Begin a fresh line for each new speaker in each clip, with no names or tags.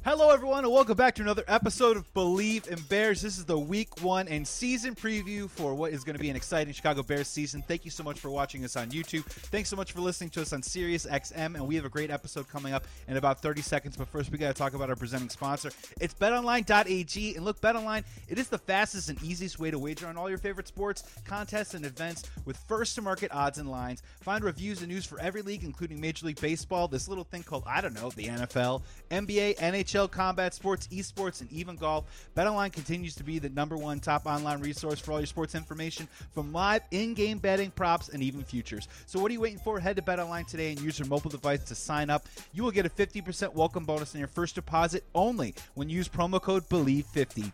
Hello, everyone, and welcome back to another episode of Believe in Bears. This is the Week 1 and season preview for what is going to be an exciting Chicago Bears season. Thank you so much for watching us on YouTube. Thanks so much for listening to us on Sirius XM, and we have a great episode coming up in about 30 seconds. But first, we got to talk about our presenting sponsor. It's BetOnline.ag, and look, BetOnline, it is the fastest and easiest way to wager on all your favorite sports, contests, and events with first-to-market odds and lines. Find reviews and news for every league, including Major League Baseball, this little thing called, the NFL, NBA, NHL, combat sports, esports, and even golf. BetOnline continues to be the #1 top online resource for all your sports information, from live in-game betting, props, and even futures. So what are you waiting for? Head to BetOnline today and use your mobile device to sign up. You will get a 50% welcome bonus on your first deposit only when you use promo code BELIEVE50,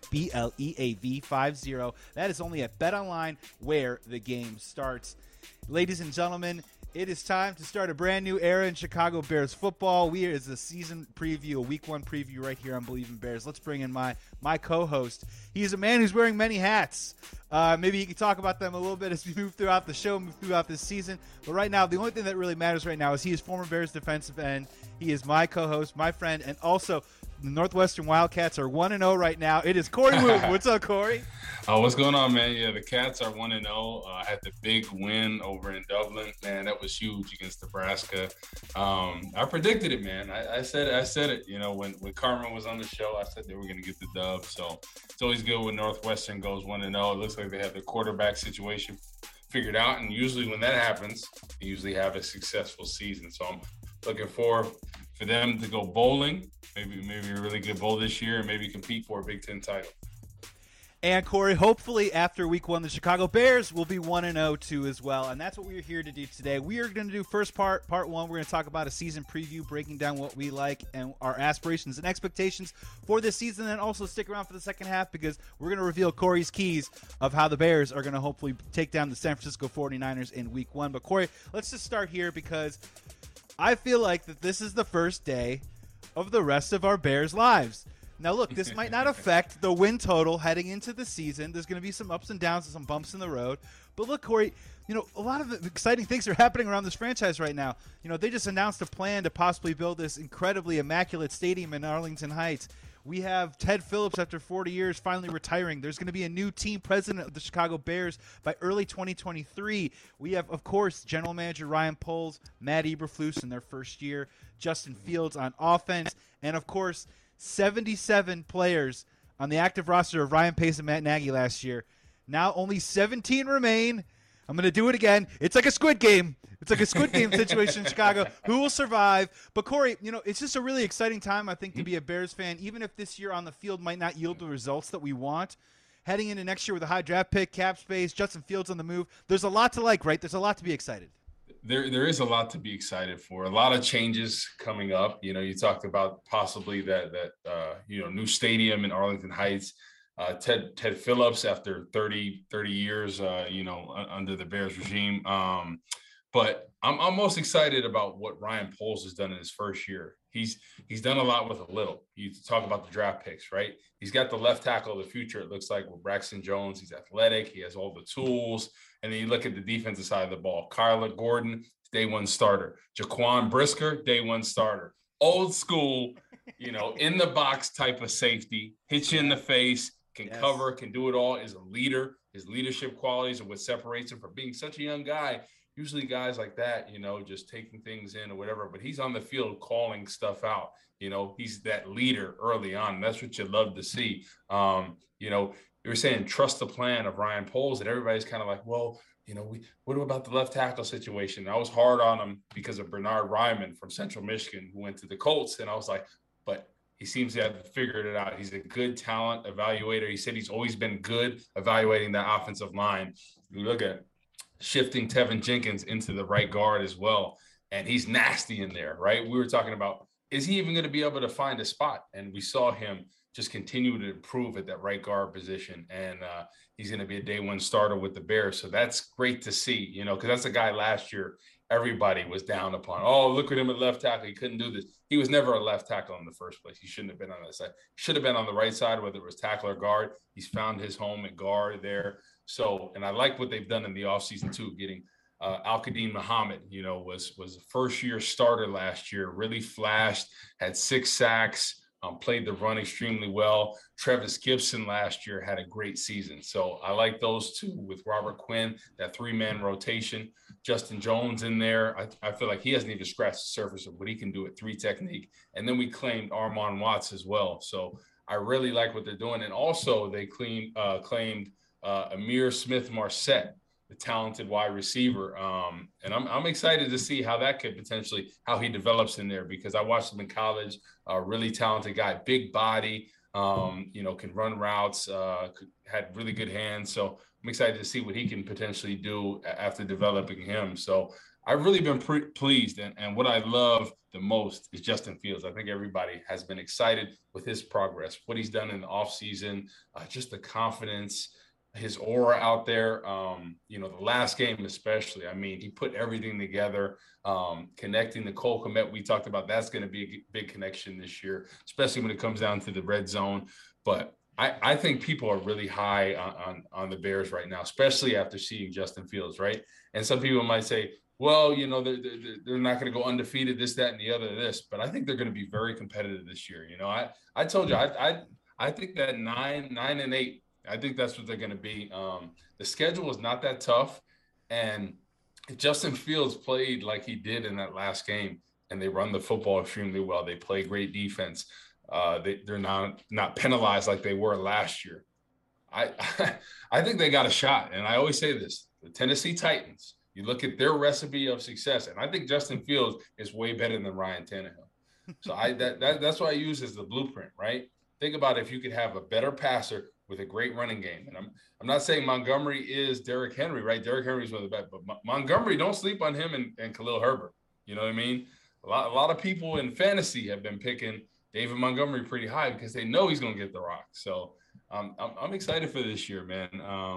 BLEAV50. That is only at BetOnline, where the game starts. Ladies and gentlemen, it is time to start a brand new era in Chicago Bears football. We are a season preview, a Week 1 preview right here on Believe in Bears. Let's bring in my co-host. He is a man who's wearing many hats. Maybe you can talk about them a little bit as we move throughout the show, move throughout this season. But right now, the only thing that really matters right now is he is former Bears defensive end. He is my co-host, my friend, and also the Northwestern Wildcats are 1-0 right now. It is Corey Wooten. What's up, Corey?
What's going on, man? Yeah, the Cats are 1-0. I had the big win over in Dublin. Man, that was huge against Nebraska. I predicted it, man. I said it. You know, when Carmen was on the show, I said they were going to get the dub. So it's always good when Northwestern goes 1-0. It looks like they have the quarterback situation figured out. And usually when that happens, they usually have a successful season. So I'm looking for them to go bowling, maybe a really good bowl this year, and maybe compete for a Big Ten title.
And Corey, hopefully after Week 1, the Chicago Bears will be 1-0 too as well. And that's what we're here to do today. We are going to do part 1. We're going to talk about a season preview, breaking down what we like and our aspirations and expectations for this season. And also stick around for the second half, because we're going to reveal Corey's keys of how the Bears are going to hopefully take down the San Francisco 49ers in Week 1. But Corey, let's just start here, because I feel like that this is the first day of the rest of our Bears' lives. Now, look, this might not affect the win total heading into the season. There's going to be some ups and downs and some bumps in the road. But look, Corey, a lot of exciting things are happening around this franchise right now. They just announced a plan to possibly build this incredibly immaculate stadium in Arlington Heights. We have Ted Phillips, after 40 years, finally retiring. There's going to be a new team president of the Chicago Bears by early 2023. We have, of course, general manager Ryan Poles, Matt Eberflus in their first year, Justin Fields on offense, and, of course, 77 players on the active roster of Ryan Pace and Matt Nagy last year. Now only 17 remain. I'm going to do it again. It's like a Squid Game. It's like a Squid Game situation in Chicago. Who will survive? But, Corey, it's just a really exciting time, I think, to be a Bears fan, even if this year on the field might not yield the results that we want. Heading into next year with a high draft pick, cap space, Justin Fields on the move, there's a lot to like, right? There's a lot to be excited.
There is a lot to be excited for. A lot of changes coming up. You talked about possibly that new stadium in Arlington Heights. Ted Phillips, after 30 years, under the Bears regime. But I'm most excited about what Ryan Poles has done in his first year. He's done a lot with a little. You talk about the draft picks, right? He's got the left tackle of the future, it looks like, with Braxton Jones. He's athletic. He has all the tools. And then you look at the defensive side of the ball. Kyler Gordon, day 1 starter. Jaquan Brisker, day 1 starter. Old school, in the box type of safety. Hits you in the face, can cover, can do it all. Is a leader. His leadership qualities are what separates him from being such a young guy. Usually guys like that, just taking things in or whatever, but he's on the field calling stuff out. He's that leader early on. And that's what you love to see. You were saying trust the plan of Ryan Poles, and everybody's kind of like, well, what about the left tackle situation? I was hard on him because of Bernard Ryman from Central Michigan, who went to the Colts. And I was like, but he seems to have figured it out. He's a good talent evaluator. He said he's always been good evaluating that offensive line. You look at shifting Tevin Jenkins into the right guard as well, and he's nasty in there, right? We were talking about, is he even going to be able to find a spot? And we saw him just continue to improve at that right guard position, and he's going to be a day 1 starter with the Bears. So that's great to see, because that's a guy last year everybody was down upon. Oh, look at him at left tackle. He couldn't do this. He was never a left tackle in the first place. He shouldn't have been on that side. Should have been on the right side, whether it was tackle or guard. He's found his home at guard there. So, and I like what they've done in the offseason too, getting Al-Qadim Muhammad, was a first-year starter last year, really flashed, had 6 sacks, played the run extremely well. Travis Gibson last year had a great season. So I like those two with Robert Quinn, that 3-man rotation. Justin Jones in there. I feel like he hasn't even scratched the surface of what he can do at 3 technique. And then we claimed Armon Watts as well. So I really like what they're doing. And also they claimed Amir Smith-Marset, the talented wide receiver. And I'm excited to see how that could potentially, how he develops in there, because I watched him in college, a really talented guy, big body, can run routes, had really good hands. So I'm excited to see what he can potentially do after developing him. So I've really been pleased. And what I love the most is Justin Fields. I think everybody has been excited with his progress, what he's done in the offseason, just the confidence, his aura out there, the last game especially. I mean, he put everything together, connecting the Cole Kmet. We talked about that's going to be a big connection this year, especially when it comes down to the red zone. But I think people are really high on the Bears right now, especially after seeing Justin Fields, right? And some people might say, well, they're not going to go undefeated, this, that, and the other, this. But I think they're going to be very competitive this year. I told you, I think that 9-8, I think that's what they're going to be. The schedule is not that tough. And if Justin Fields played like he did in that last game, and they run the football extremely well, they play great defense, they're not penalized like they were last year, I think they got a shot. And I always say this, the Tennessee Titans, you look at their recipe of success, and I think Justin Fields is way better than Ryan Tannehill. So that's what I use as the blueprint, right? Think about if you could have a better passer with a great running game. And I'm not saying Montgomery is Derrick Henry, right? Derrick Henry is one of the best, but Montgomery, don't sleep on him and Khalil Herbert. You know what I mean? A lot of people in fantasy have been picking David Montgomery pretty high because they know he's going to get the rock. So I'm excited for this year, man.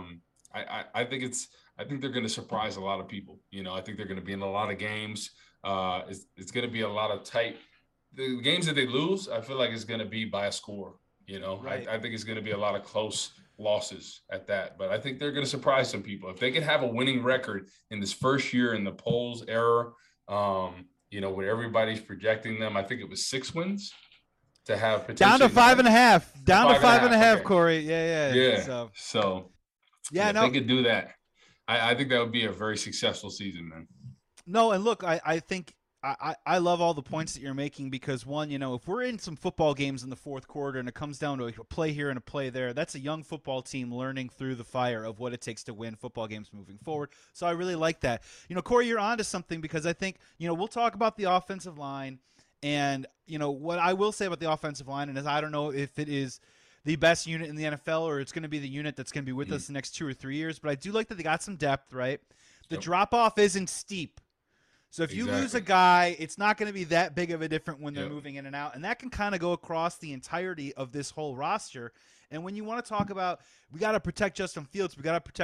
I think they're going to surprise a lot of people. I think they're going to be in a lot of games. It's going to be a lot of tight. The games that they lose, I feel like it's going to be by a score. Right. I think it's going to be a lot of close losses at that. But I think they're going to surprise some people. If they can have a winning record in this first year in the polls era, where everybody's projecting them, I think it was 6 wins to have potentially
down to 5.5. Down to 5.5, okay. Corey. Yeah.
Yeah. So if they could do that, I think that would be a very successful season, man.
No, and look, I think I love all the points that you're making because, one, if we're in some football games in the fourth quarter and it comes down to a play here and a play there, that's a young football team learning through the fire of what it takes to win football games moving forward. So I really like that. Corey, you're onto something because I think, we'll talk about the offensive line and, what I will say about the offensive line, and I don't know if it is the best unit in the NFL or it's going to be the unit that's going to be with us the next 2 or 3 years, but I do like that they got some depth, right? The drop-off isn't steep. So if you lose a guy, it's not going to be that big of a difference when they're moving in and out. And that can kind of go across the entirety of this whole roster. And when you want to talk about, we got to protect Justin Fields,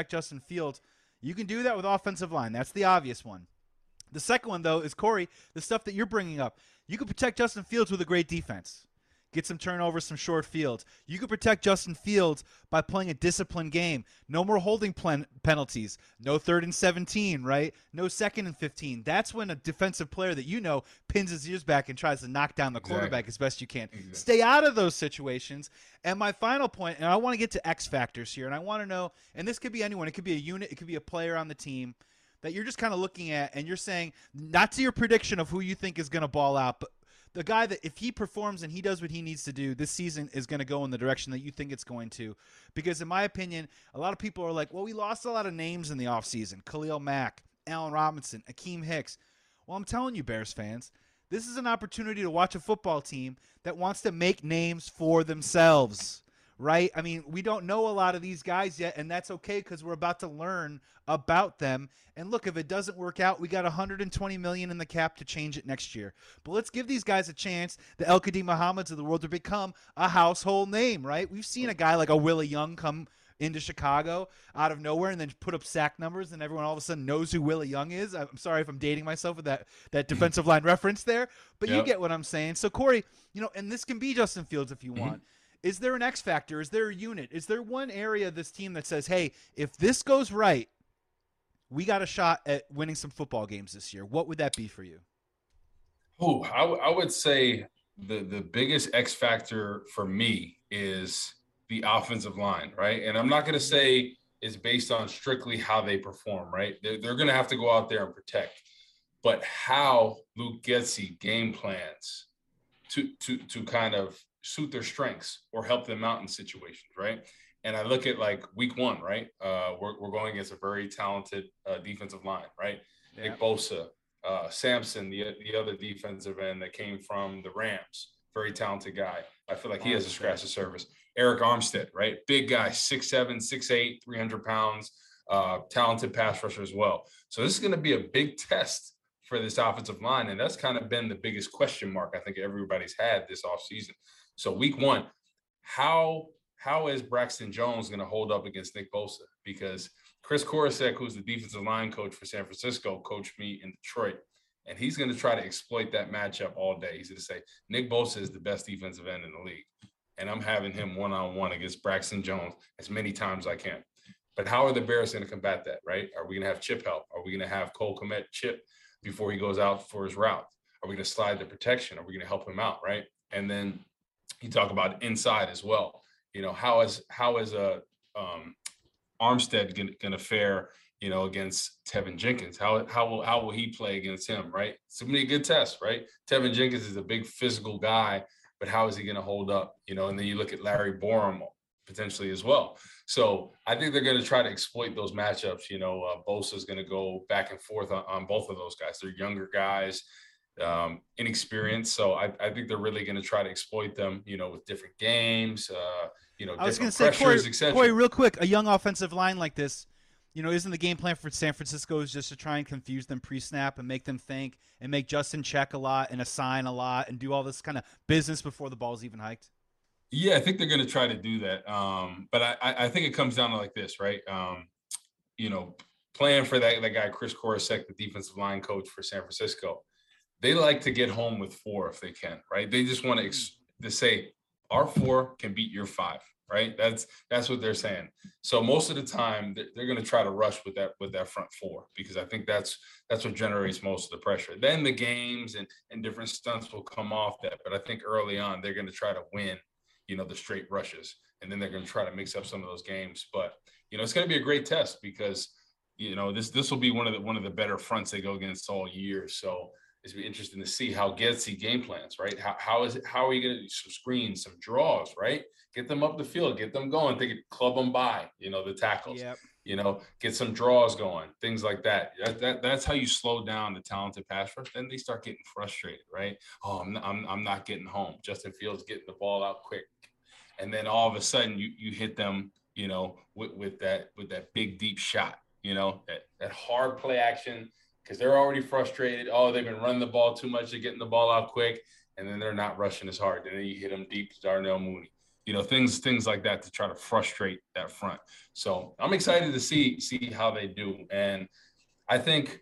you can do that with offensive line. That's the obvious one. The second one, though, is, Corey, the stuff that you're bringing up. You can protect Justin Fields with a great defense. Get some turnovers, some short fields. You can protect Justin Fields by playing a disciplined game. No more holding penalties. No 3rd and 17, right? No 2nd and 15. That's when a defensive player that pins his ears back and tries to knock down the quarterback as best you can. Exactly. Stay out of those situations. And my final point, and I want to get to X factors here, and I want to know, and this could be anyone. It could be a unit. It could be a player on the team that you're just kind of looking at, and you're saying, not to your prediction of who you think is going to ball out, but the guy that if he performs and he does what he needs to do, this season is going to go in the direction that you think it's going to. Because in my opinion, a lot of people are like, well, we lost a lot of names in the offseason. Khalil Mack, Allen Robinson, Akeem Hicks. Well, I'm telling you, Bears fans, this is an opportunity to watch a football team that wants to make names for themselves, right? I mean, we don't know a lot of these guys yet, and that's okay because we're about to learn about them. And look, if it doesn't work out, we got $120 million in the cap to change it next year. But let's give these guys a chance, the El-Kadi Muhammads of the world, to become a household name, right? We've seen a guy like a Willie Young come into Chicago out of nowhere and then put up sack numbers, and everyone all of a sudden knows who Willie Young is. I'm sorry if I'm dating myself with that defensive line reference there, but you get what I'm saying. So, Corey, and this can be Justin Fields if you want. Is there an X factor? Is there a unit? Is there one area of this team that says, hey, if this goes right, we got a shot at winning some football games this year? What would that be for you?
I would say the biggest X factor for me is the offensive line, right? And I'm not going to say it's based on strictly how they perform, right? They're going to have to go out there and protect, but how Luke Getsy game plans to kind of suit their strengths or help them out in situations, right? And I look at like week one, right? We're going against a very talented defensive line, right? Yeah. Nick Bosa, Sampson, the other defensive end that came from the Rams, very talented guy. I feel like he has a scratch of service. Eric Armstead, right? Big guy, 6'7", 6'8", 300 pounds, talented pass rusher as well. So this is going to be a big test for this offensive line, and that's kind of been the biggest question mark I think everybody's had this offseason. So week one, how is Braxton Jones going to hold up against Nick Bosa? Because Chris Korosek, who's the defensive line coach for San Francisco, coached me in Detroit, and he's going to try to exploit that matchup all day. He's going to say, Nick Bosa is the best defensive end in the league, and I'm having him one-on-one against Braxton Jones as many times as I can. But how are the Bears going to combat that, right? Are we going to have chip help? Are we going to have Cole Kmet chip before he goes out for his route? Are we going to slide the protection? Are we going to help him out, right? And then you talk about inside as well. You know, how is Armstead going to fare, you know, against Tevin Jenkins? How will he play against him, right? It's going to be a good test, right? Tevin Jenkins is a big physical guy, but how is he going to hold up? You know, and then you look at Larry Borom potentially as well. So I think they're going to try to exploit those matchups. You know, Bosa is going to go back and forth on both of those guys. They're younger guys, inexperienced. So I think they're really going to try to exploit them, you know, with different games, you know, different pressures, etc.
Corey, real quick, a young offensive line like this, you know, isn't the game plan for San Francisco is just to try and confuse them pre-snap and make them think and make Justin check a lot and assign a lot and do all this kind of business before the ball's even hiked?
Yeah, I think they're going to try to do that. But I think it comes down to like this, right? You know, playing for that guy, Chris Korosek, the defensive line coach for San Francisco, they like to get home with 4 if they can, right? They just want to say our 4 can beat your 5, right? That's what they're saying. So most of the time they're going to try to rush with that front 4 because I think that's what generates most of the pressure. Then the games and different stunts will come off that, but I think early on they're going to try to win, you know, the straight rushes, and then they're going to try to mix up some of those games. But, you know, it's going to be a great test because, you know, this will be one of the better fronts they go against all year. So it's be interesting to see how Getsy game plans, right? How are you going to do some screens, some draws, right? Get them up the field, get them going. They could club them by, you know, the tackles. Yep. You know, get some draws going, things like that. That's how you slow down the talented pass rush. Then they start getting frustrated, right? Oh, I'm not getting home. Justin Fields getting the ball out quick, and then all of a sudden you hit them, you know, with that big deep shot, you know, that hard play action because they're already frustrated. Oh, they've been running the ball too much. They're getting the ball out quick, and then they're not rushing as hard. And then you hit them deep to Darnell Mooney. You know, things like that to try to frustrate that front. So I'm excited to see how they do. And I think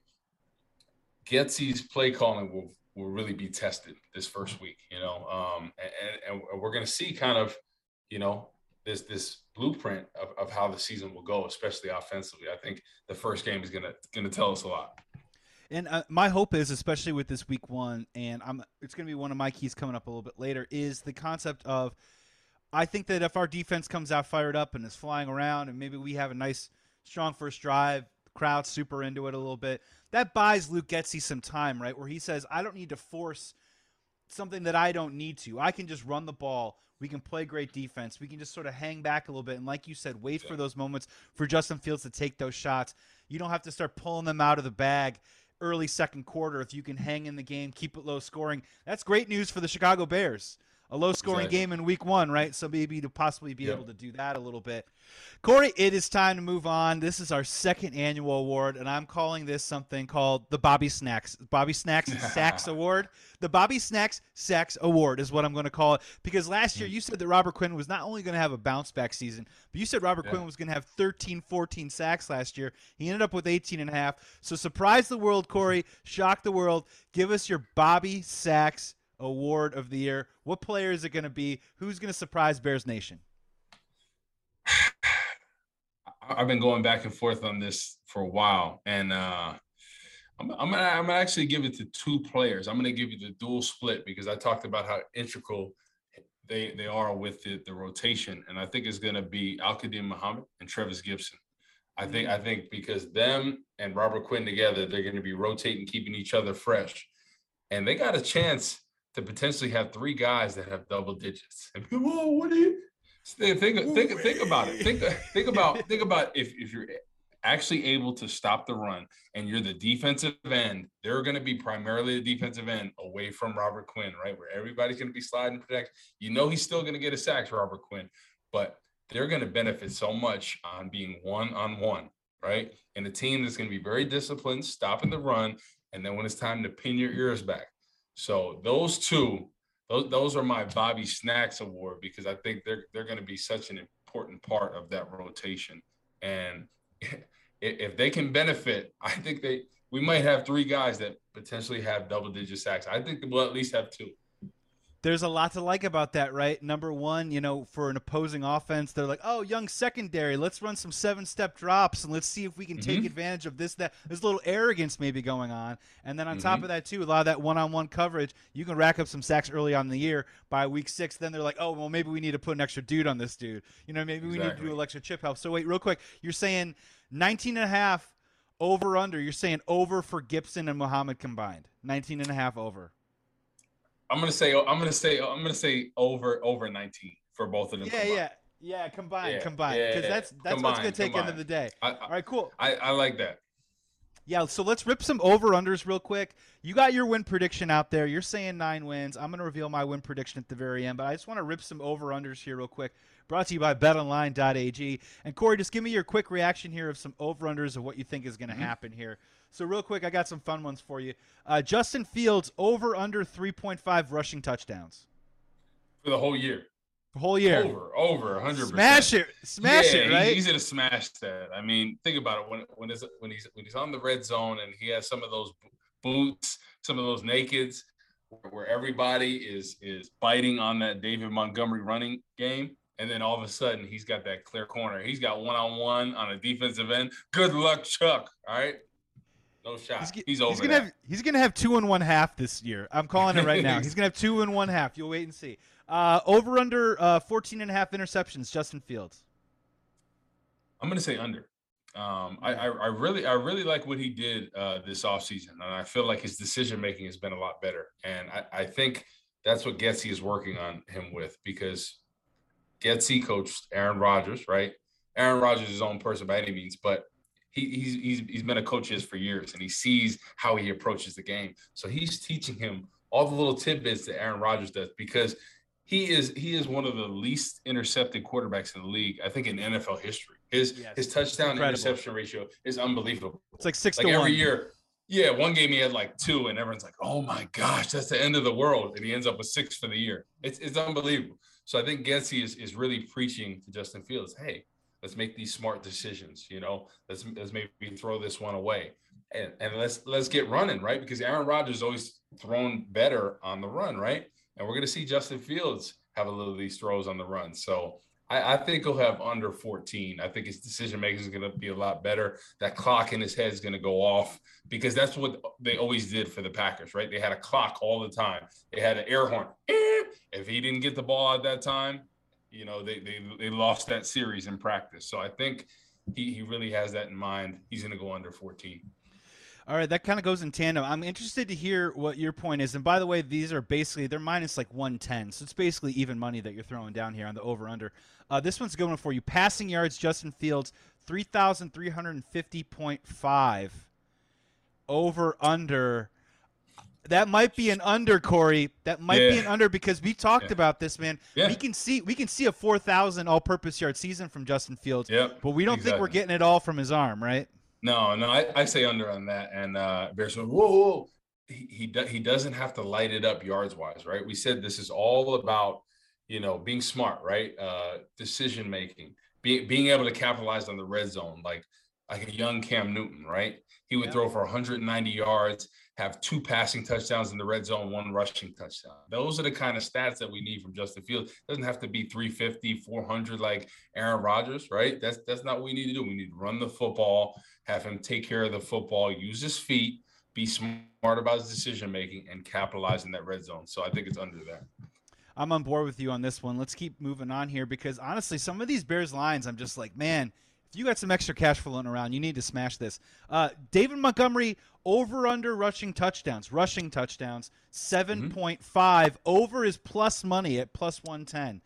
Getsy's play calling will really be tested this first week, you know, and we're going to see kind of, you know, this blueprint of how the season will go, especially offensively. I think the first game is going to tell us a lot.
And my hope is, especially with this week 1, and it's going to be one of my keys coming up a little bit later, is the concept of, I think that if our defense comes out fired up and is flying around and maybe we have a nice, strong first drive, crowd super into it a little bit, that buys Luke Getsy some time, right, where he says, I don't need to force something that I don't need to. I can just run the ball. We can play great defense. We can just sort of hang back a little bit. And like you said, wait for those moments for Justin Fields to take those shots. You don't have to start pulling them out of the bag early second quarter. If you can hang in the game, keep it low scoring, that's great news for the Chicago Bears. A low-scoring game in week 1, right? So maybe to possibly be able to do that a little bit. Corey, it is time to move on. This is our second annual award, and I'm calling this something called the Bobby Snacks Sacks Award. The Bobby Snacks Sacks Award is what I'm going to call it, because last year you said that Robert Quinn was not only going to have a bounce-back season, but you said Robert Quinn was going to have 13, 14 sacks last year. He ended up with 18.5. So surprise the world, Corey. Shock the world. Give us your Bobby Sacks Award of the year. What player is it going to be? Who's going to surprise Bears Nation?
I've been going back and forth on this for a while, and I'm gonna actually give it to two players. I'm gonna give you the dual split because I talked about how integral they are with the rotation, and I think it's gonna be Al-Qadim Muhammad and Trevis Gibson. I think because them and Robert Quinn together, they're going to be rotating, keeping each other fresh, and they got a chance to potentially have three guys that have double digits. And people, oh, what do you think about it? Think about if you're actually able to stop the run and you're the defensive end, they're going to be primarily the defensive end away from Robert Quinn, right? Where everybody's going to be sliding protect. You know he's still going to get a sack, Robert Quinn, but they're going to benefit so much on being one-on-one, right? And a team that's going to be very disciplined, stopping the run, and then when it's time to pin your ears back. So those two, those are my Bobby Snacks award because I think they're going to be such an important part of that rotation. And if they can benefit, I think we might have three guys that potentially have double-digit sacks. I think we'll at least have two.
There's a lot to like about that, right? Number one, for an opposing offense, they're like, oh, young secondary, let's run some 7-step drops and let's see if we can take advantage of this, that. There's a little arrogance maybe going on. And then on top of that, too, a lot of that one-on-one coverage, you can rack up some sacks early on in the year. By week 6, then they're like, oh, well, maybe we need to put an extra dude on this dude. Maybe we need to do an extra chip help. So wait, real quick, you're saying 19.5 over-under. You're saying over for Gibson and Muhammad combined. 19.5 over.
I'm gonna say over 19 for both of them.
Yeah. Combined, because that's what's gonna take end of the day. All right, cool.
I like that.
Yeah, so let's rip some over-unders real quick. You got your win prediction out there. You're saying 9 wins. I'm gonna reveal my win prediction at the very end, but I just want to rip some over-unders here real quick. Brought to you by BetOnline.ag. And Corey, just give me your quick reaction here of some over-unders of what you think is gonna happen here. So real quick, I got some fun ones for you. Justin Fields, over under 3.5 rushing touchdowns.
For the whole year.
Whole year.
Over 100%.
Smash it, right?
He's gonna smash that. I mean, think about it. When he's on the red zone and he has some of those boots, some of those nakeds, where everybody is biting on that David Montgomery running game. And then all of a sudden, he's got that clear corner. He's got one-on-one on a defensive end. Good luck, Chuck. All right? No shot. He's over
He's going to have 2 1/2 half this year. I'm calling it right now. He's going to have 2 1/2 half. You'll wait and see. Over under 14.5 interceptions, Justin Fields.
I'm going to say under. I really like what he did this offseason. And I feel like his decision-making has been a lot better. And I think that's what Getsy is working on him with because Getsy coached Aaron Rodgers, right? Aaron Rodgers is his own person by any means, but he's been a coach for years, and he sees how he approaches the game. So he's teaching him all the little tidbits that Aaron Rodgers does because he is one of the least intercepted quarterbacks in the league, I think, in NFL history. His touchdown interception ratio is unbelievable.
It's like 6 to 1
every year. Yeah, one game he had like 2, and everyone's like, "Oh my gosh, that's the end of the world," and he ends up with 6 for the year. It's unbelievable. So I think Getsy is really preaching to Justin Fields, hey, let's make these smart decisions. Let's maybe throw this one away, and let's get running, right? Because Aaron Rodgers always thrown better on the run, right? And we're going to see Justin Fields have a little of these throws on the run. So I think he'll have under 14. I think his decision making is going to be a lot better. That clock in his head is going to go off because that's what they always did for the Packers, right? They had a clock all the time. They had an air horn. If he didn't get the ball at that time, they lost that series in practice. So I think he really has that in mind. He's going to go under 14.
All right, that kind of goes in tandem. I'm interested to hear what your point is. And by the way, these are basically, they're minus like 110. So it's basically even money that you're throwing down here on the over-under. This one's going for you. Passing yards, Justin Fields, 3,350.5. Over-under. That might be an under, Corey. That might be an under because we talked about this, man. Yeah. We can see a 4,000 all-purpose yard season from Justin Fields, but we don't think we're getting it all from his arm, right?
No, I say under on that. And Bears said, whoa. He doesn't have to light it up yards-wise, right? We said this is all about, being smart, right? Decision-making, being able to capitalize on the red zone, like a young Cam Newton, right? He would throw for 190 yards, have 2 passing touchdowns in the red zone, 1 rushing touchdown. Those are the kind of stats that we need from Justin Fields. It doesn't have to be 350, 400 like Aaron Rodgers, right? That's not what we need to do. We need to run the football, have him take care of the football, use his feet, be smart about his decision making, and capitalize in that red zone. So I think it's under that.
I'm on board with you on this one. Let's keep moving on here because honestly, some of these Bears lines, I'm just like, man, if you got some extra cash floating around, you need to smash this. David Montgomery over under rushing touchdowns, 7.5 over his plus money at plus 110.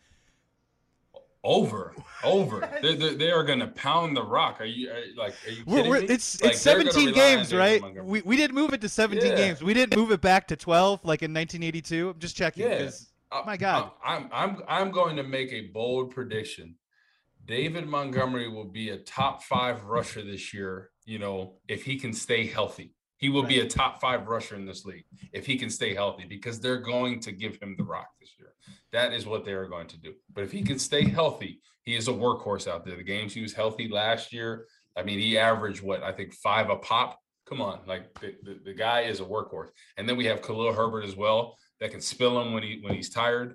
Over. They are going to pound the rock. Are you kidding me?
It's 17 games, right? We didn't move it to 17 games. We didn't move it back to 12 like in 1982. I'm just checking because my God.
I'm going to make a bold prediction. David Montgomery will be a top 5 rusher this year, if he can stay healthy. He will be a top 5 rusher in this league if he can stay healthy, because they're going to give him the rock this year. That is what they are going to do. But if he can stay healthy, he is a workhorse out there. The games he was healthy last year, I mean, he averaged 5 a pop. Come on, the guy is a workhorse. And then we have Khalil Herbert as well that can spill him when he's tired.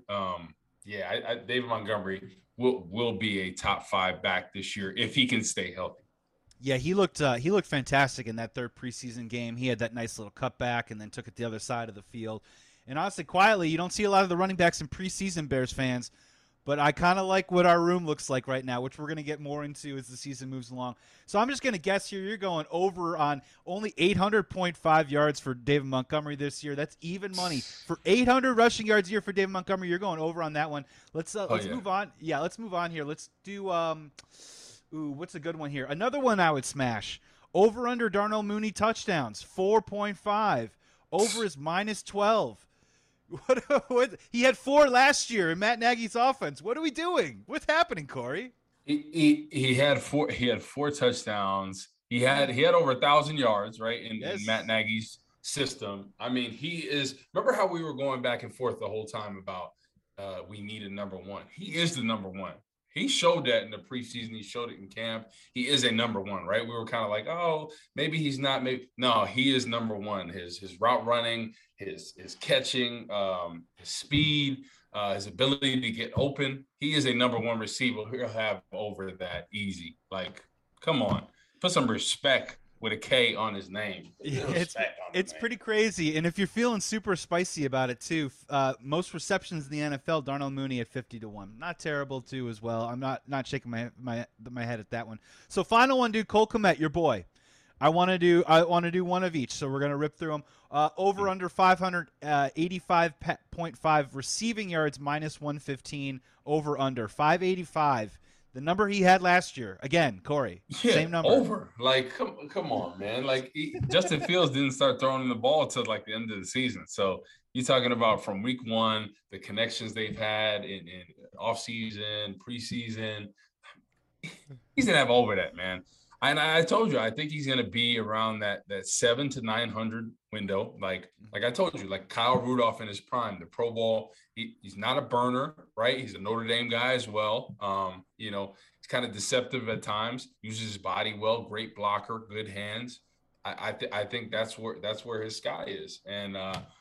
David Montgomery will be a top 5 back this year if he can stay healthy.
Yeah, he looked fantastic in that third preseason game. He had that nice little cutback and then took it the other side of the field. And honestly, quietly, you don't see a lot of the running backs in preseason, Bears fans. But I kind of like what our room looks like right now, which we're going to get more into as the season moves along. So I'm just going to guess here you're going over on only 800.5 yards for David Montgomery this year. That's even money. For 800 rushing yards a year for David Montgomery, you're going over on that one. Let's move on. Yeah, let's move on here. Let's do what's a good one here? Another one I would smash. Over under Darnell Mooney touchdowns, 4.5. Over is minus 12. What? He had 4 last year in Matt Nagy's offense. What are we doing? What's happening, Corey?
He had 4 touchdowns. He had over 1,000 yards, right, in Matt Nagy's system. I mean, he is. Remember how we were going back and forth the whole time about we needed number 1. He is the number 1. He showed that in the preseason. He showed it in camp. He is a number 1, right? We were kind of like, oh, maybe he's not. Maybe no, he is number 1. His route running, his catching, his speed, his ability to get open. He is a number 1 receiver. He'll have over that easy. Like, come on, put some respect with a K on his name.
It's pretty crazy. And if you're feeling super spicy about it too, most receptions in the NFL, Darnell Mooney at 50-1. Not terrible too as well. I'm not shaking my head at that one. So final one, dude, Cole Kmet, your boy. I want to do one of each. So we're gonna rip through them. Over under 585.5 receiving yards, minus 115. Over under 585. The number he had last year. Again, Corey, same number.
Over. Like, come on, man. Like, Justin Fields didn't start throwing the ball until like the end of the season. So you're talking about from week 1, the connections they've had in offseason, preseason. He's going to have over that, man. And I told you, I think he's going to be around that 700 to 900 window. Like I told you, like Kyle Rudolph in his prime, the Pro Bowl. He's not a burner, right? He's a Notre Dame guy as well. He's kind of deceptive at times. Uses his body well. Great blocker, good hands. I think that's where his sky is. And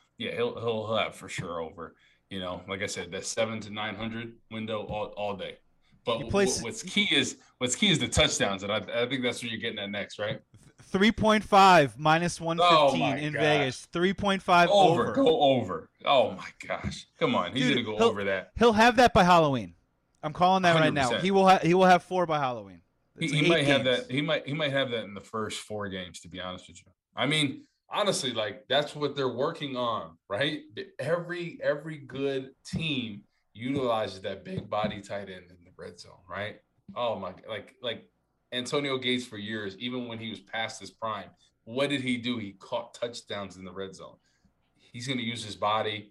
he'll have for sure over. Like I said, that 700 to 900 window all day. But what's key is the touchdowns, and I think that's what you're getting at next, right?
3.5 minus 115 in Vegas. 3.5 over.
Go over. Oh my gosh, come on, he's gonna go over that.
He'll have that by Halloween. I'm calling that 100%. Right now. He will have 4 by Halloween.
He might have that. He might have that in the first 4 games. To be honest with you, I mean, honestly, like that's what they're working on, right? Every good team utilizes that big body tight end in the red zone, right? Oh my, like Antonio Gates for years, even when he was past his prime, what did he do? He caught touchdowns in the red zone. He's going to use his body.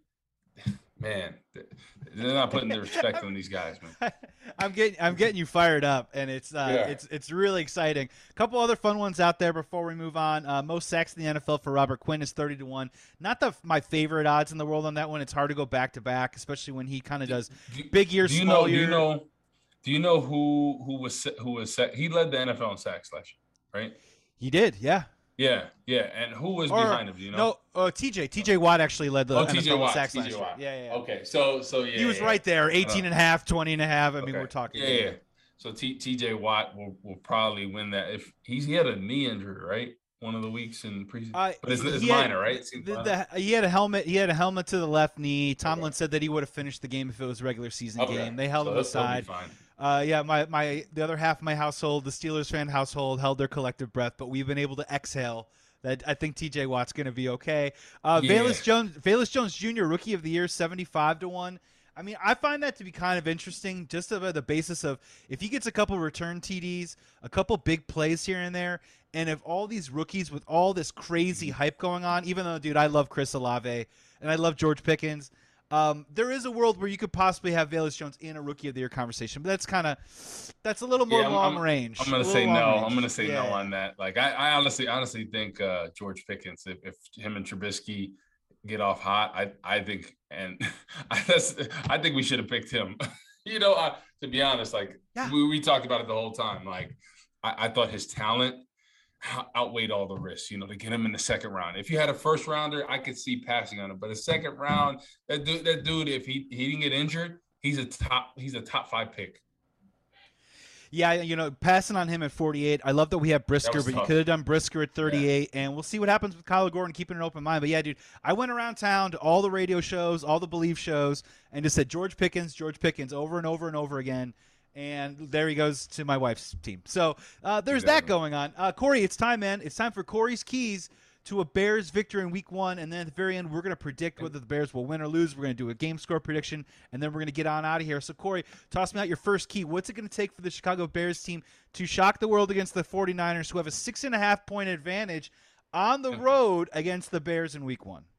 Man, they're not putting the respect on these guys, man.
I'm getting you fired up, and it's really exciting. A couple other fun ones out there before we move on. Most sacks in the NFL for Robert Quinn is 30-1. Not my favorite odds in the world on that one. It's hard to go back to back, especially when he kind of does big year, small year.
Do you know who was he led the NFL in sacks last year, right?
He did, yeah.
Yeah. And who was behind him? Do you know?
No, TJ Watt actually led the NFL in sacks last year. Yeah.
Okay, so yeah.
He was right there, 18 and a half, 20 and a half. I mean, we're talking.
Yeah. So TJ Watt will probably win that if he had a knee injury, right? one of the weeks in preseason? But it's
He had
minor, right? It seems minor.
he had a helmet. He had a helmet to the left knee.
Okay.
Tomlin said that he would have finished the game if it was a regular season
Okay.
game. They held
So
him
he'll be
aside.
fine.
Yeah, the other half of my household, the Steelers fan household, held their collective breath, but we've been able to exhale that I think T.J. Watt's going to be okay.
Yeah.
Velus Jones Jr. Rookie of the Year, 75-1. I mean, I find that to be kind of interesting, just about the basis of if he gets a couple return TDs, a couple big plays here and there, and if all these rookies with all this crazy hype going on, even though, dude, I love Chris Olave and I love George Pickens, there is a world where you could possibly have Velus Jones in a Rookie of the Year conversation, but that's a little more long range.
I'm gonna say no. I'm gonna say no
Yeah.
on that. Like I honestly think George Pickens, if him and Trubisky get off hot, I think and I think we should have picked him. To be honest, like
Yeah.
we talked about it the whole time. Like I thought his talent outweighed all the risks, to get him in the second round. If you had a first rounder, I could see passing on him. But a second round, that dude, if he didn't get injured, he's a top 5 pick.
Yeah, passing on him at 48. I love that we have Brisker, but
tough.
you could have done Brisker at 38, and we'll see what happens with Kyler Gordon, keeping an open mind. But yeah, dude, I went around town to all the radio shows, all the Believe shows, and just said George Pickens over and over and over again. And there he goes to my wife's team. So there's that going on. Corey, it's time, man. It's time for Corey's Keys to a Bears victory in week 1. And then at the very end, we're going to predict whether the Bears will win or lose. We're going to do a game score prediction, and then we're going to get on out of here. So, Corey, toss me out your first key. What's it going to take for the Chicago Bears team to shock the world against the 49ers, who have a 6.5-point advantage on the road against the Bears in week 1?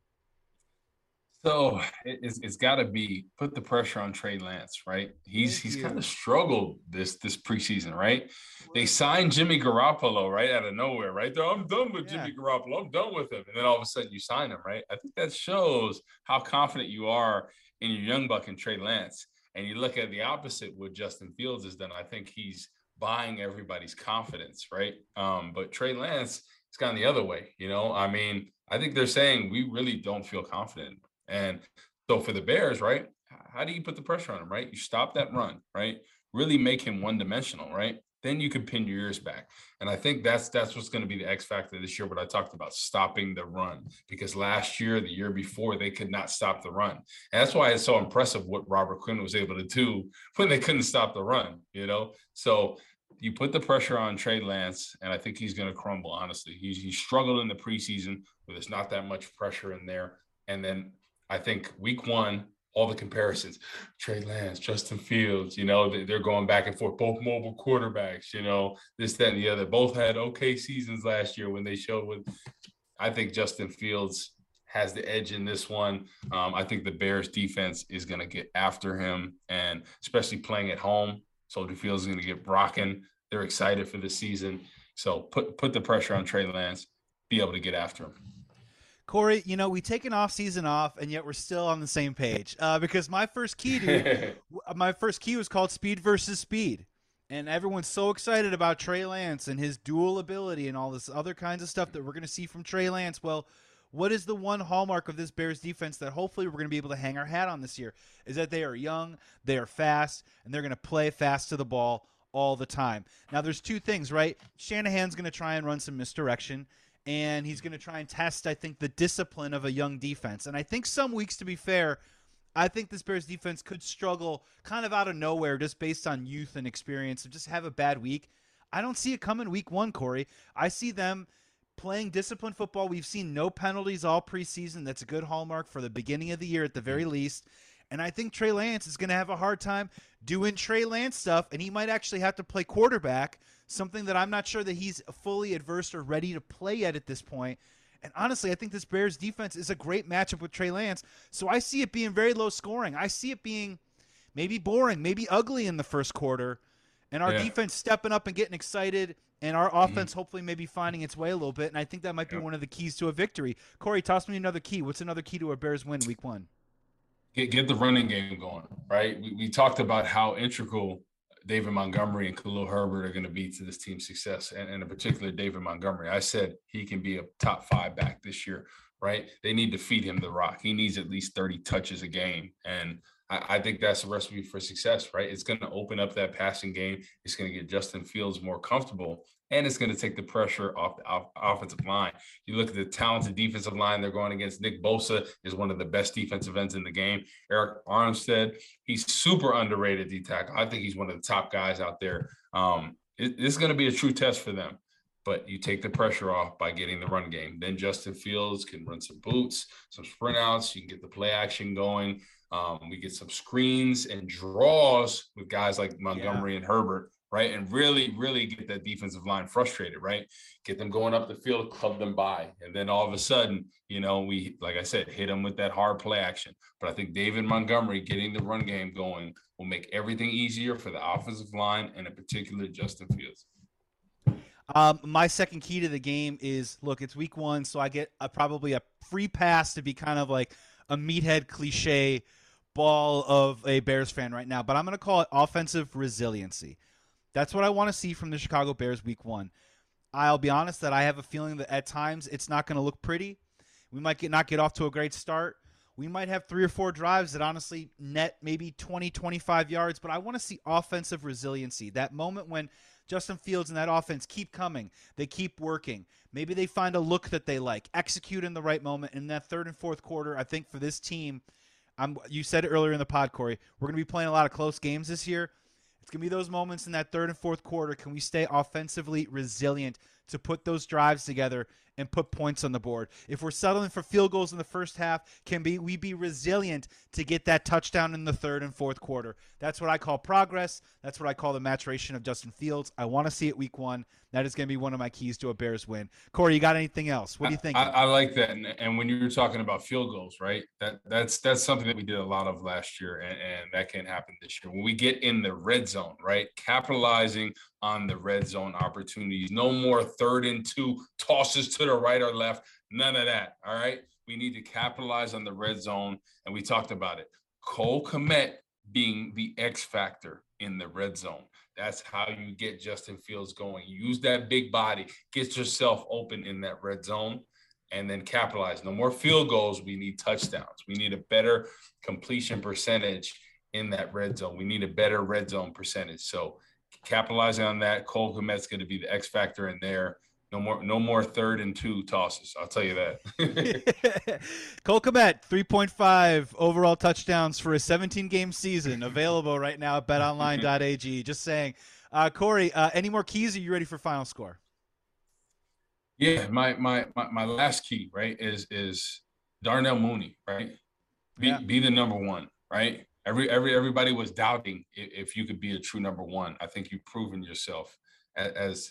So it's got to be put the pressure on Trey Lance, right? He's kind of struggled this preseason, right? They signed Jimmy Garoppolo right out of nowhere, right? I'm done with Jimmy Garoppolo. I'm done with him. And then all of a sudden you sign him, right? I think that shows how confident you are in your young buck and Trey Lance. And you look at the opposite, what Justin Fields has done. I think he's buying everybody's confidence, right? But Trey Lance has gone the other way, I mean, I think they're saying we really don't feel confident. And so for the Bears, right, how do you put the pressure on him, right? You stop that run, right? Really make him one-dimensional, right? Then you can pin your ears back. And I think that's what's going to be the X factor this year, what I talked about, stopping the run. Because last year, the year before, they could not stop the run. And that's why it's so impressive what Robert Quinn was able to do when they couldn't stop the run, So you put the pressure on Trey Lance, and I think he's going to crumble, honestly. He struggled in the preseason where there's not that much pressure in there. And then I think week 1, all the comparisons, Trey Lance, Justin Fields, they're going back and forth, both mobile quarterbacks, this, that, and the other. Both had okay seasons last year when they showed with. I think Justin Fields has the edge in this one. I think the Bears defense is going to get after him, and especially playing at home. Soldier Fields is going to get rocking. They're excited for the season. So put the pressure on Trey Lance, be able to get after him.
Corey, we take an off season off, and yet we're still on the same page. Because my first key, dude, was called Speed versus Speed. And everyone's so excited about Trey Lance and his dual ability and all this other kinds of stuff that we're going to see from Trey Lance. Well, what is the one hallmark of this Bears defense that hopefully we're going to be able to hang our hat on this year? Is that they are young, they are fast, and they're going to play fast to the ball all the time. Now, there's two things, right? Shanahan's going to try and run some misdirection, and he's going to try and test, I think, the discipline of a young defense. And I think some weeks, to be fair, I think this Bears defense could struggle kind of out of nowhere just based on youth and experience and just have a bad week. I don't see it coming week 1, Corey. I see them playing disciplined football. We've seen no penalties all preseason. That's a good hallmark for the beginning of the year at the very least. And I think Trey Lance is going to have a hard time doing Trey Lance stuff, and he might actually have to play quarterback, something that I'm not sure that he's fully adverse or ready to play yet at this point. And honestly, I think this Bears defense is a great matchup with Trey Lance. So I see it being very low scoring. I see it being maybe boring, maybe ugly in the first quarter, and our defense stepping up and getting excited, and our offense hopefully maybe finding its way a little bit. And I think that might be one of the keys to a victory. Corey, toss me another key. What's another key to a Bears win week 1?
Get the running game going, right? We talked about how integral David Montgomery and Khalil Herbert are going to be to this team's success, and in particular, David Montgomery. I said he can be a top 5 back this year, right? They need to feed him the rock. He needs at least 30 touches a game, and I think that's a recipe for success, right? It's going to open up that passing game. It's going to get Justin Fields more comfortable, and it's going to take the pressure off the offensive line. You look at the talented defensive line they're going against. Nick Bosa is one of the best defensive ends in the game. Eric Armstead, he's super underrated D-tackle. I think he's one of the top guys out there. It's going to be a true test for them. But you take the pressure off by getting the run game. Then Justin Fields can run some boots, some sprint outs. You can get the play action going. We get some screens and draws with guys like Montgomery and Herbert, right? And really, really get that defensive line frustrated, right? Get them going up the field, club them by. And then all of a sudden, we, like I said, hit them with that hard play action. But I think David Montgomery getting the run game going will make everything easier for the offensive line, and in particular, Justin Fields.
My second key to the game is, look, it's week 1, so I get probably a free pass to be kind of like a meathead cliche ball of a Bears fan right now, but I'm going to call it offensive resiliency. That's what I want to see from the Chicago Bears week 1. I'll be honest that I have a feeling that at times it's not going to look pretty. We might not get off to a great start. We might have 3 or 4 drives that honestly net maybe 20, 25 yards, but I want to see offensive resiliency. That moment when Justin Fields and that offense keep coming. They keep working. Maybe they find a look that they like, execute in the right moment. In that third and fourth quarter, I think for this team, you said it earlier in the pod, Corey, we're going to be playing a lot of close games this year. It's going to be those moments in that third and fourth quarter. Can we stay offensively resilient to put those drives together and put points on the board? If we're settling for field goals in the first half, we be resilient to get that touchdown in the third and fourth quarter? That's what I call progress. That's what I call the maturation of Justin Fields. I want to see it week 1. That is going to be one of my keys to a Bears win. Corey, you got anything else? What do you think?
I like that. And when you were talking about field goals, right, that's something that we did a lot of last year, and that can't happen this year. When we get in the red zone, right, capitalizing on the red zone opportunities. No more 3rd and 2 tosses to the right or left. None of that, all right? We need to capitalize on the red zone, and we talked about it. Cole Kmet being the X factor in the red zone. That's how you get Justin Fields going. Use that big body, get yourself open in that red zone, and then capitalize. No more field goals. We need touchdowns. We need a better completion percentage in that red zone. We need a better red zone percentage. So capitalizing on that, Cole Kmet's going to be the X factor in there. No more 3rd and 2 tosses. I'll tell you that.
Cole Kmet, 3.5 overall touchdowns for a 17-game season, available right now at betonline.ag. Just saying. Corey, any more keys? Are you ready for final score?
Yeah, my last key, right, is Darnell Mooney, right? Be the number 1, right? Everybody was doubting if you could be a true number 1. I think you've proven yourself as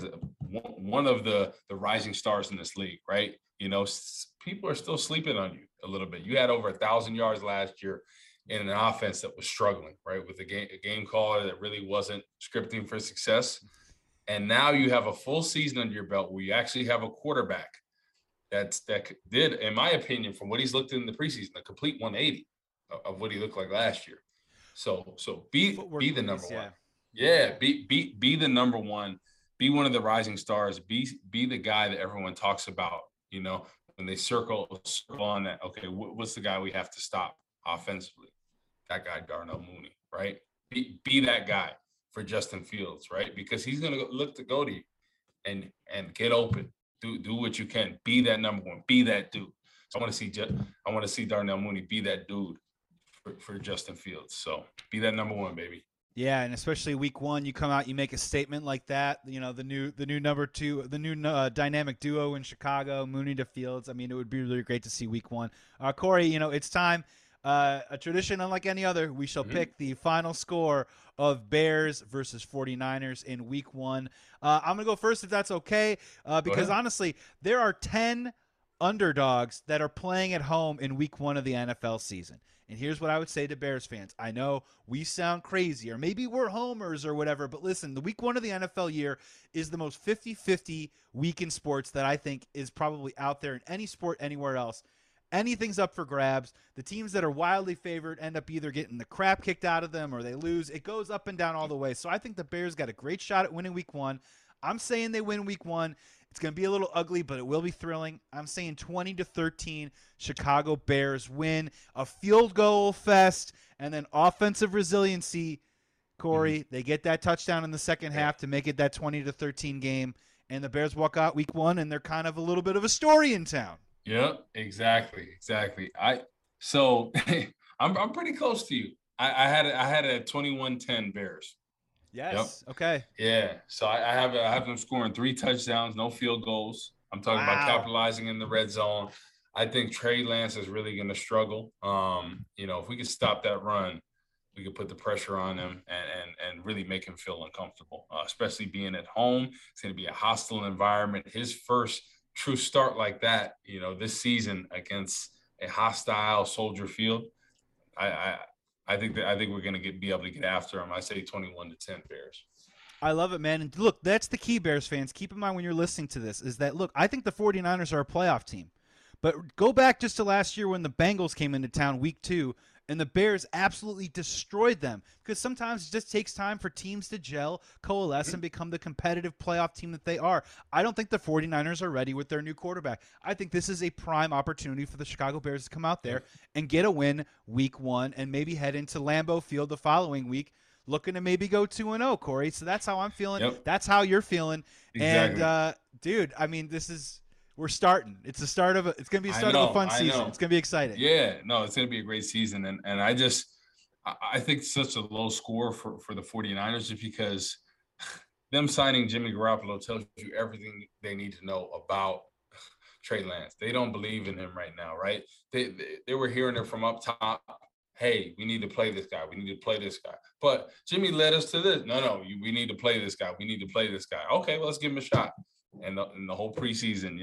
one of the rising stars in this league, right? People are still sleeping on you a little bit. You had over 1,000 yards last year in an offense that was struggling, right, with a game caller that really wasn't scripting for success. And now you have a full season under your belt where you actually have a quarterback that did, in my opinion, from what he's looked in the preseason, a complete 180 of what he looked like last year. So be the number 1. Yeah, be the number 1. Be one of the rising stars. Be the guy that everyone talks about, when they circle on that. Okay, what's the guy we have to stop offensively? That guy, Darnell Mooney, right? Be that guy for Justin Fields, right? Because he's going to look to go to you and get open. Do what you can. Be that number 1. Be that dude. So I want to see Darnell Mooney be that dude for Justin Fields. So be that number 1, baby.
Yeah, and especially week 1, you come out, you make a statement like that. The new number 2, the new dynamic duo in Chicago, Mooney to Fields. I mean, it would be really great to see week 1. Corey, it's time. A tradition unlike any other. We shall pick the final score of Bears versus 49ers in week 1. I'm going to go first if that's okay, because honestly, there are 10 underdogs that are playing at home in week 1 of the NFL season. And here's what I would say to Bears fans. I know we sound crazy, or maybe we're homers or whatever, but listen, the week 1 of the NFL year is the most 50-50 week in sports that I think is probably out there in any sport anywhere else. Anything's up for grabs. The teams that are wildly favored end up either getting the crap kicked out of them or they lose. It goes up and down all the way. So I think the Bears got a great shot at winning week 1. I'm saying they win week 1. It's going to be a little ugly, but it will be thrilling. I'm saying 20-13, Chicago Bears win. A field goal fest and then offensive resiliency. Corey. They get that touchdown in the second half to make it that 20-13 game, and the Bears walk out week 1, and they're kind of a little bit of a story in town.
Yep, exactly. So I'm pretty close to you. I had a 21-10 Bears.
Yes. Yep. Okay.
Yeah. So I have them scoring 3 touchdowns, no field goals. I'm talking about capitalizing in the red zone. I think Trey Lance is really going to struggle. If we could stop that run, we could put the pressure on him and really make him feel uncomfortable, especially being at home. It's going to be a hostile environment. His first true start like that, this season against a hostile Soldier Field, I think we're going to be able to get after him. I say 21-10 Bears.
I love it, man. And look, that's the key, Bears fans. Keep in mind when you're listening to this is that, look, I think the 49ers are a playoff team. But go back just to last year when the Bengals came into town week 2, and the Bears absolutely destroyed them, because sometimes it just takes time for teams to gel, coalesce, and become the competitive playoff team that they are. I don't think the 49ers are ready with their new quarterback. I think this is a prime opportunity for the Chicago Bears to come out there and get a win week 1 and maybe head into Lambeau Field the following week looking to maybe go 2-0, Corey. So that's how I'm feeling.
Yep.
That's how you're feeling.
Exactly.
And, dude, I mean, we're starting. It's the start of it's going to be the start of a fun season. It's going to be exciting.
Yeah, no, it's going to be a great season. And I think such a low score for the 49ers just because them signing Jimmy Garoppolo tells you everything they need to know about Trey Lance. They don't believe in him right now, right? They were hearing it from up top. Hey, we need to play this guy. We need to play this guy. But Jimmy led us to this. No, we need to play this guy. We need to play this guy. Okay, well, let's give him a shot. And the whole preseason,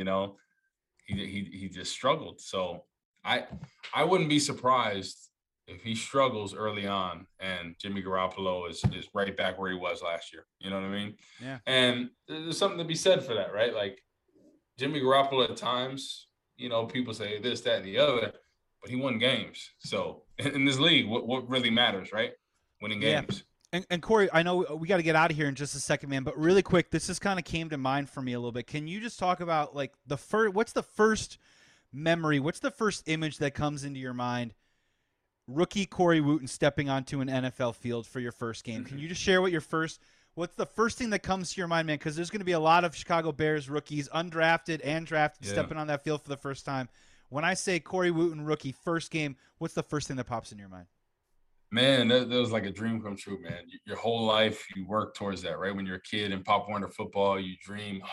he just struggled. So I wouldn't be surprised if he struggles early on and Jimmy Garoppolo is right back where he was last year. You know what I mean?
Yeah.
And there's something to be said for that, right? Like Jimmy Garoppolo at times, people say this, that, and the other, but he won games. So in this league, what really matters, right? Winning games.
And Corey, I know we got to get out of here in just a second, man, but really quick, this just kind of came to mind for me a little bit. Can you just talk about like what's the first memory, what's the first image that comes into your mind? Rookie Corey Wootton stepping onto an NFL field for your first game. Can you just share what's the first thing that comes to your mind, man? Because there's going to be a lot of Chicago Bears rookies, undrafted and drafted, stepping on that field for the first time. When I say Corey Wootton rookie first game, what's the first thing that pops in your mind?
Man, that was like a dream come true, man. Your whole life, you work towards that, right? When you're a kid in Pop Warner football, you dream,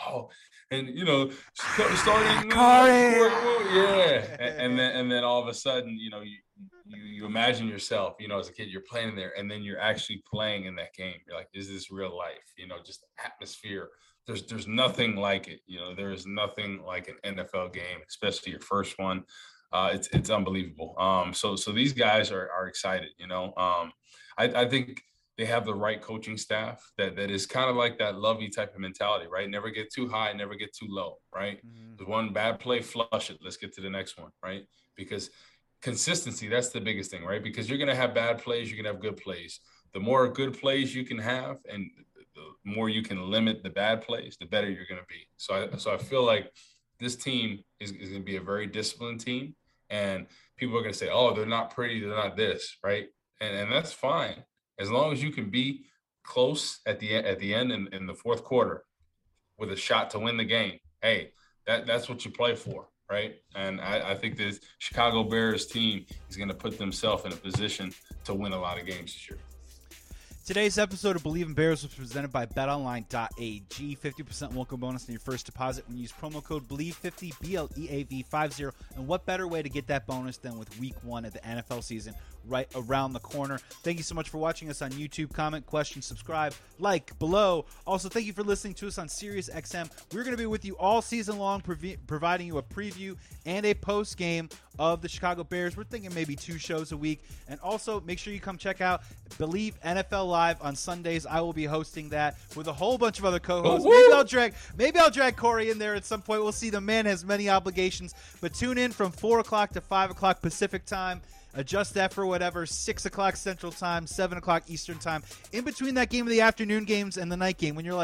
starting,
Corey,
and then all of a sudden, you imagine yourself, as a kid, you're playing there, and then you're actually playing in that game. You're like, is this real life? Just atmosphere. There's nothing like it. There is nothing like an NFL game, especially your first one. It's unbelievable. So these guys are excited, I think they have the right coaching staff that is kind of like that Lovey type of mentality, right? Never get too high, never get too low, right? Mm-hmm. There's one bad play, flush it. Let's get to the next one, right? Because consistency, that's the biggest thing, right? Because you're going to have bad plays, you're going to have good plays. The more good plays you can have and the more you can limit the bad plays, the better you're going to be. So I feel like this team is going to be a very disciplined team. And people are going to say, oh, they're not pretty, they're not this, right? And that's fine. As long as you can be close at the end in the fourth quarter with a shot to win the game, hey, that's what you play for, right? And I think this Chicago Bears team is going to put themselves in a position to win a lot of games this year.
Today's episode of Believe in Bears was presented by BetOnline.ag. 50% welcome bonus on your first deposit when you use promo code BLEAV50, BLEAV50. And what better way to get that bonus than with week 1 of the NFL season right around the corner. Thank you so much for watching us on YouTube. Comment, question, subscribe, like below. Also, thank you for listening to us on SiriusXM. We're going to be with you all season long, providing you a preview and a post game of the Chicago Bears. We're thinking maybe 2 shows a week. And also, make sure you come check out Believe NFL Live on Sundays. I will be hosting that with a whole bunch of other co-hosts. Maybe I'll drag Corey in there at some point. We'll see. The man has many obligations. But tune in from 4 o'clock to 5 o'clock Pacific time. Adjust that for whatever, 6 o'clock Central Time, 7 o'clock Eastern Time. In between that game of the afternoon games and the night game, when you're like,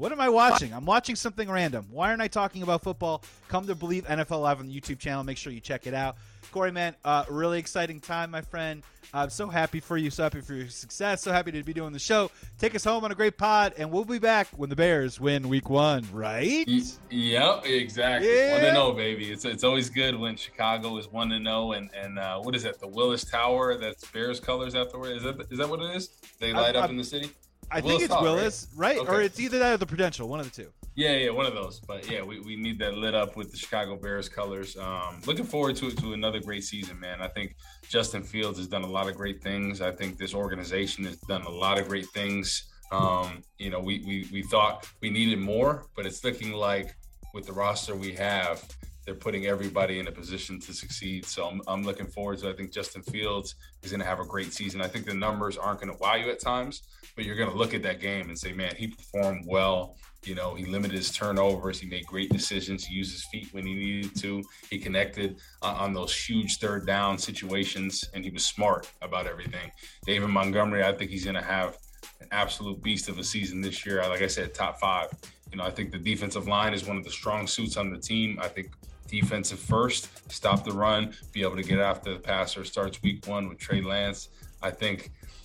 What am I watching? I'm watching something random. Why aren't I talking about football? Come to Believe NFL Live on the YouTube channel. Make sure you check it out. Corey, man, really exciting time, my friend. I'm so happy for you, so happy for your success, so happy to be doing the show. Take us home on a great pod, and we'll be back when the Bears win Week 1, right?
Yep, exactly.
Yeah.
1-0, baby. It's always good when Chicago is 1-0, and what is that? The Willis Tower. That's Bears colors afterward. Is that what it is? They light up in the city.
I think it's Willis, right?
Okay.
Or it's either that or the Prudential, one of the two.
Yeah, one of those. But yeah, we need that lit up with the Chicago Bears colors. Looking forward to another great season, man. I think Justin Fields has done a lot of great things. I think this organization has done a lot of great things. We thought we needed more, but it's looking like with the roster we have, they're putting everybody in a position to succeed. So I'm looking forward to it. I think Justin Fields is going to have a great season. I think the numbers aren't going to wow you at times, but you're going to look at that game and say, man, he performed well. He limited his turnovers. He made great decisions. He used his feet when he needed to. He connected on those huge third down situations, and he was smart about everything. David Montgomery, I think he's going to have an absolute beast of a season this year. Like I said, top 5. I think the defensive line is one of the strong suits on the team. I think defensive first, stop the run, be able to get after the passer. Starts Week 1 with Trey Lance. I think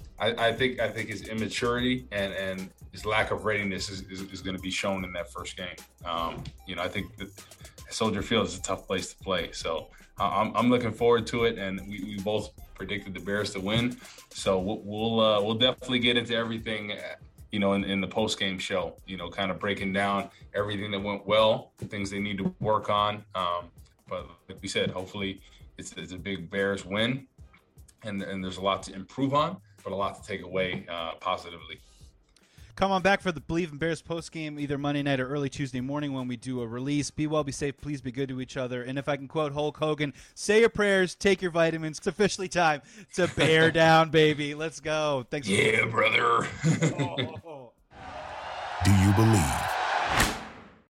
his immaturity and his lack of readiness is going to be shown in that first game. I think that Soldier Field is a tough place to play. So I'm looking forward to it, and we both predicted the Bears to win. So we'll definitely get into everything, in the post-game show, kind of breaking down everything that went well, the things they need to work on. But like we said, hopefully it's a big Bears win, and there's a lot to improve on, but a lot to take away positively.
Come on back for the Believe in Bears postgame either Monday night or early Tuesday morning when we do a release. Be well, be safe, please be good to each other. And if I can quote Hulk Hogan, say your prayers, take your vitamins. It's officially time to bear down, baby. Let's go. Thanks.
Yeah, brother.
Do you believe?